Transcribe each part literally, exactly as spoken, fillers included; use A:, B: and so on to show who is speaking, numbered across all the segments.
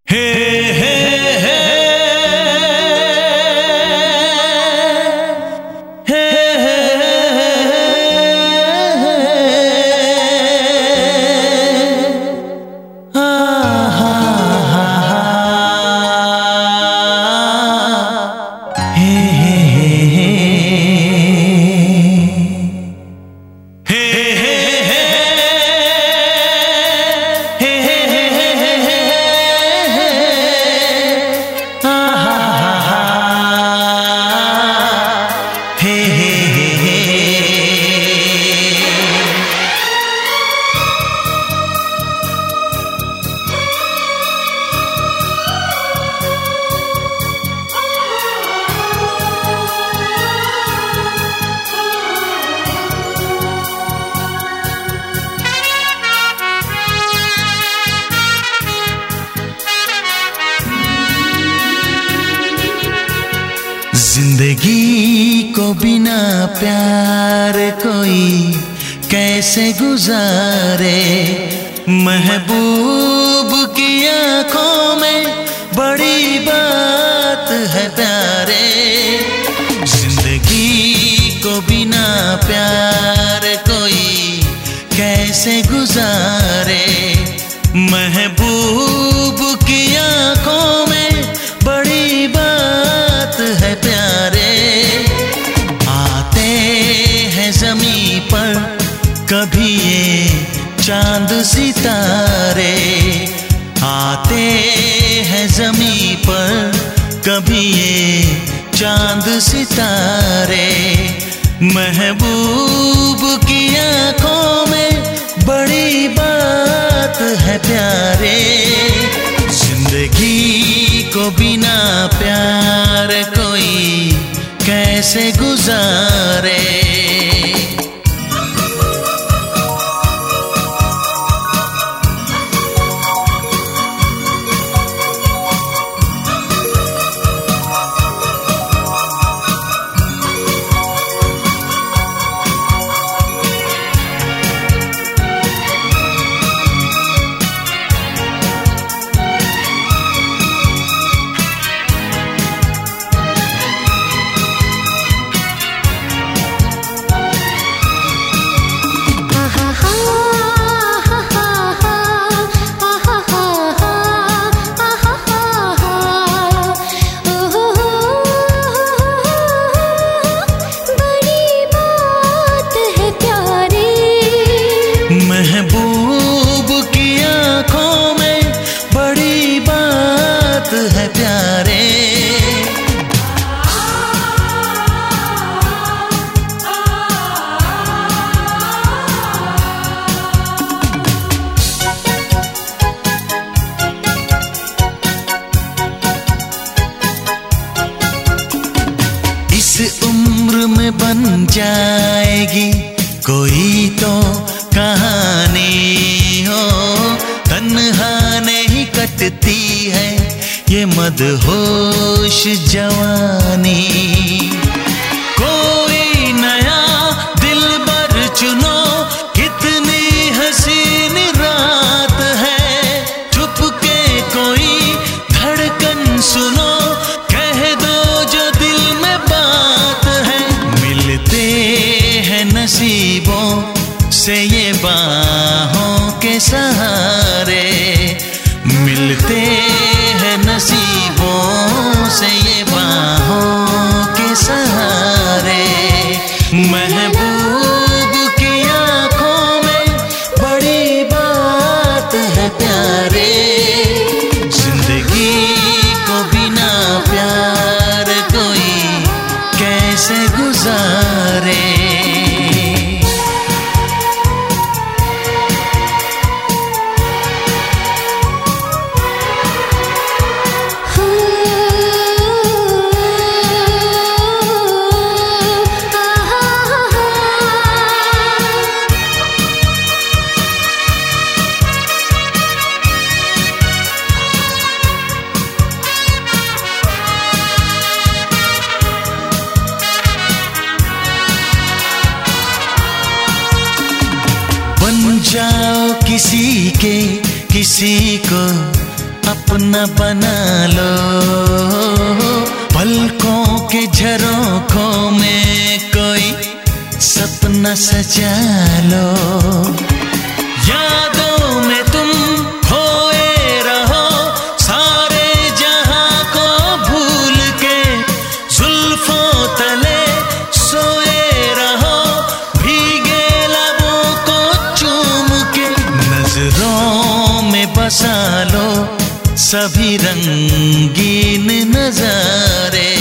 A: हे हे हे हे हा हा हा हे हे जिंदगी को बिना प्यार कोई कैसे गुजारे। महबूब की आंखों में बड़ी बात है प्यारे। जिंदगी को बिना प्यार कोई कैसे गुजारे। महबूब की आंखों में बड़ी बात है प्यारे। आते हैं ज़मीं पर कभी ये चांद सितारे। आते हैं ज़मीं पर कभी ये चांद सितारे। महबूब की आंखों में बड़ी बात है प्यारे। जिंदगी को बिना प्यार कोई कैसे गुजारे। महबूब की आंखों में बड़ी बात है प्यारे। इस उम्र में बन जाएगी कोई तो कहानी हो। तन्हा नहीं कटती है ये मदहोश जवानी। कोई नया दिलबर चुनो, कितनी हसीन रात है। चुपके कोई धड़कन सुनो, कह दो जो दिल में बात है। मिलते हैं नसीबों से ये बाहों के सहारे। मिलते हैं नसीबों से ये बाहों के सहारे। महबूब की आंखों में बड़ी बात है प्यारे। जिंदगी को बिना प्यार कोई कैसे गुजारे। जाओ किसी के किसी को अपना बना लो, पलकों के झरोखों में कोई सपना सजा लो। यादों में तुम खोए रहो, सारे जहां को भूल के, जुल्फों तले सोए रहो, भीगे लबों को चूम के। नजरों में बसा लो सभी रंगीन नजारे,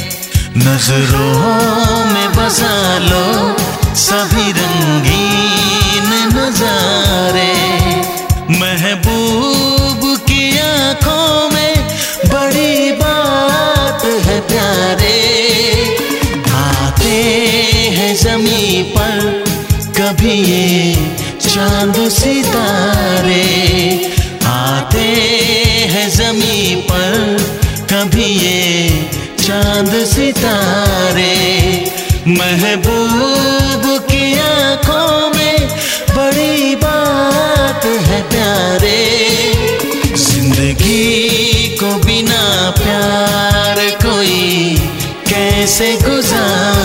A: नजरों में बसा लो सभी रंगीन नजारे। महबूब की आंखों में बड़ी बात है प्यारे, आते हैं ज़मीं पर कभी ये चांद सितारे, आते हैं ज़मीं पर कभी ये चांद सितारे। महबूब की आंखों में बड़ी बात है प्यारे, जिंदगी को बिना प्यार कोई कैसे गुजारे।